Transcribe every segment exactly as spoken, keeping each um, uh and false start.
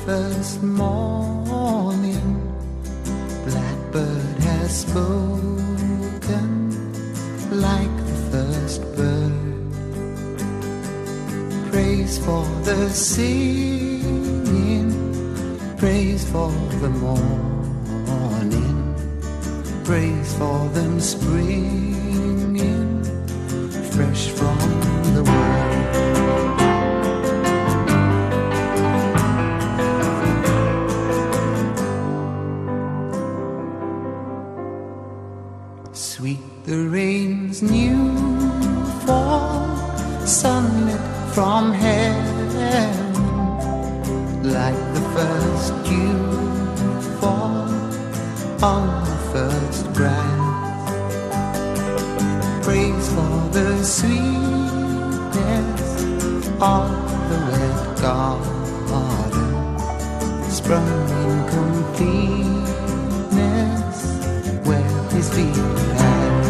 first morning, blackbird has spoken like the first bird. Praise for the singing, praise for the morning, praise for them springing fresh from the world. Sweet the rain's new fall, sunlit from heaven, like the first dew fall on the first grass. Praise for the sweetness of the wet garden, sprung in completeness where his feet pass.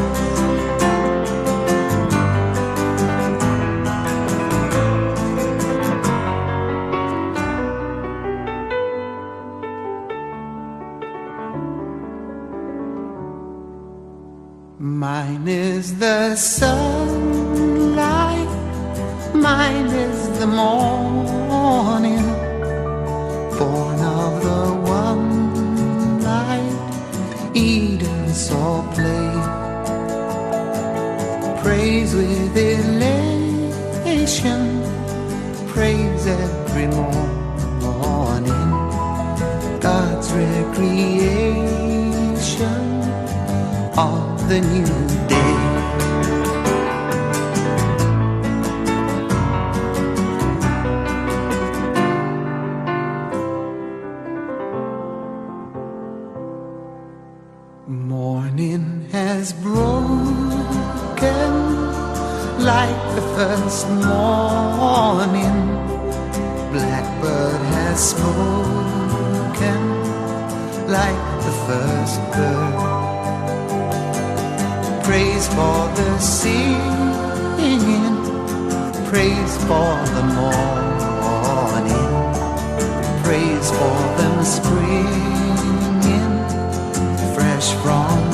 Mine is the sunlight, mine is the morning, born of the one light Eden saw play. Praise with elation, praise every morning, God's recreation of the new day. Morning has broken like the first morning, blackbird has spoken like the first bird. Praise for the singing, praise for the morning, praise for them springing fresh from